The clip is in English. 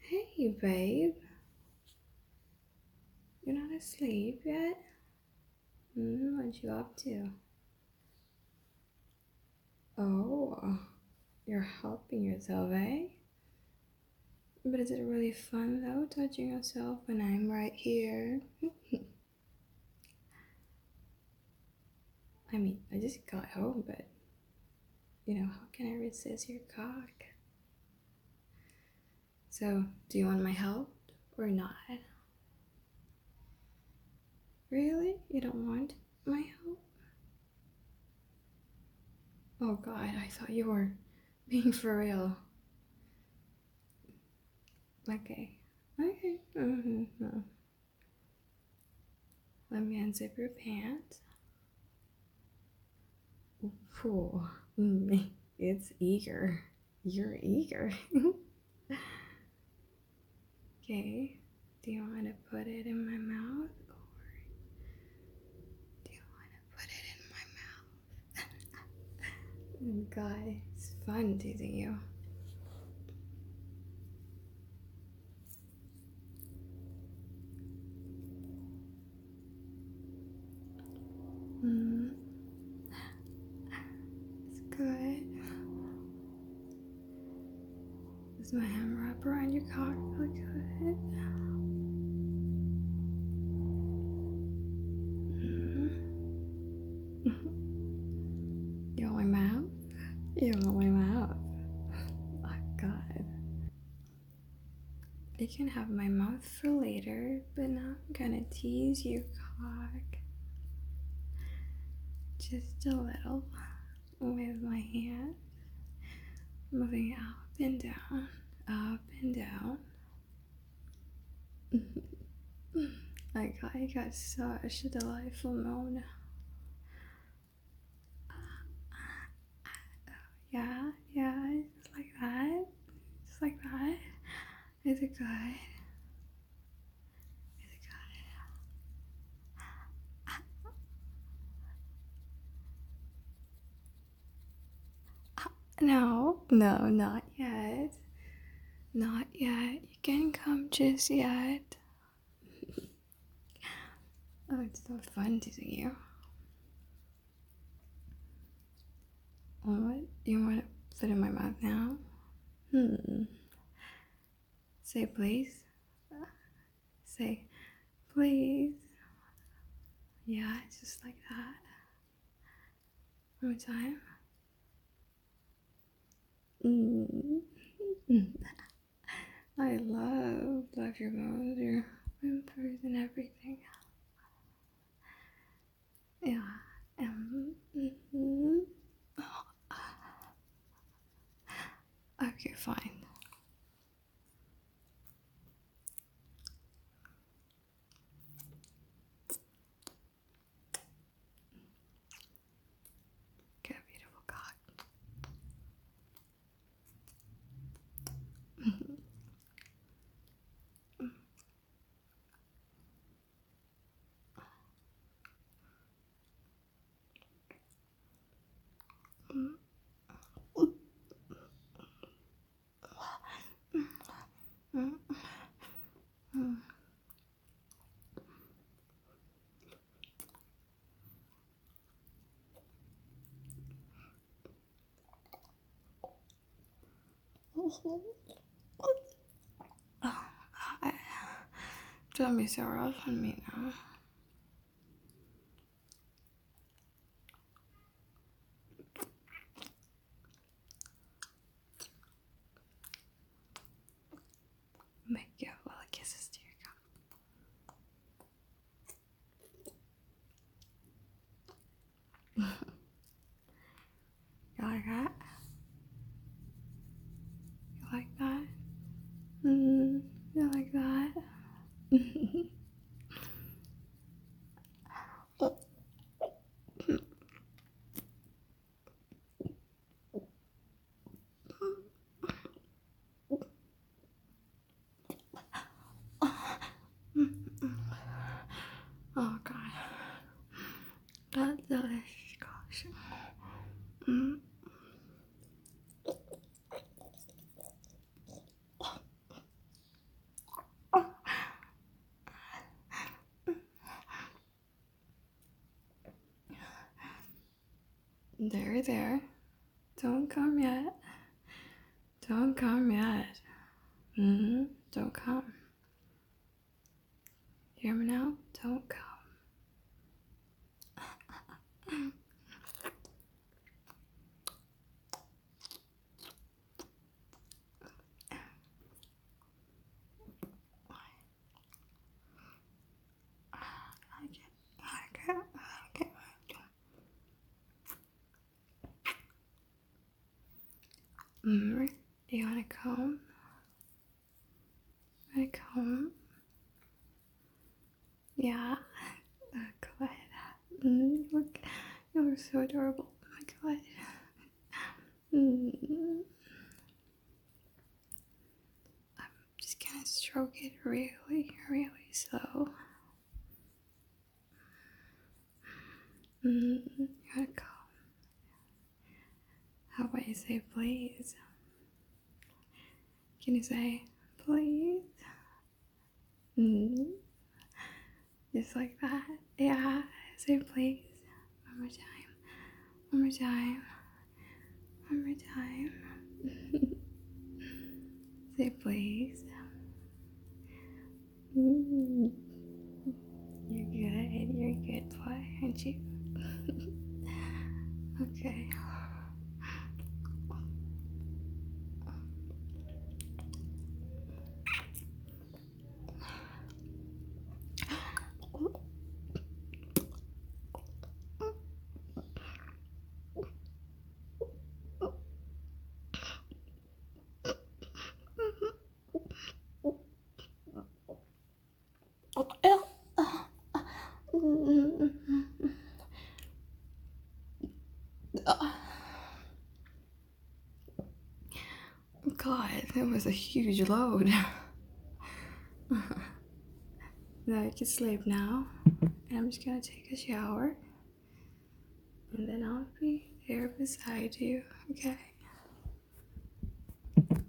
Hey, babe. You're not asleep yet? What you up to? Oh, you're helping yourself, eh? But is it really fun, though, touching yourself when I'm right here? I mean, I just got home, but, how can I resist your cock? So, do you want my help or not? Really? You don't want my help? Oh, God, I thought you were being for real. Okay. Okay. No. Let me unzip your pants. Cool. It's eager. You're eager. Okay. Do you want to put it in my mouth or do you want to put it in my mouth? God, it's fun teasing you. Mm, it's good. Does my hand wrap around your cock feel good? You want my mouth? You want my mouth? Oh, God. You can have my mouth for later, but now I'm gonna tease your cock. Just a little with my hand, moving up and down, up and down. I got such a delightful moan. Yeah, just like that. Just like that. Is it good? Is it good? No, not yet. Not yet. You can't come just yet. Oh, it's so fun teasing you. What? You want to put in my mouth now? Say please. Say please. Yeah, it's just like that. One more time. I love your bones, your whimpers and everything. Yeah. Okay, fine. Get a beautiful cock. Don't be so rough on me now. Make you little kisses to your cock. You like that? You like that? You like that? Oh God, that's delicious, gosh. There. Don't come yet. Don't come yet. Don't come. Hear me now? Don't come. Okay. You wanna come? Wanna come? Yeah. Go ahead. You're so adorable. Oh my god. I'm just gonna stroke it really, really slow. You wanna come? How about you say please? Can you say please? Just like that. Yeah. Say please. One more time. One more time. One more time. Say please. You're good boy, aren't you? Okay. God, that was a huge load. Now you can sleep now. And I'm just gonna take a shower. And then I'll be there beside you, okay?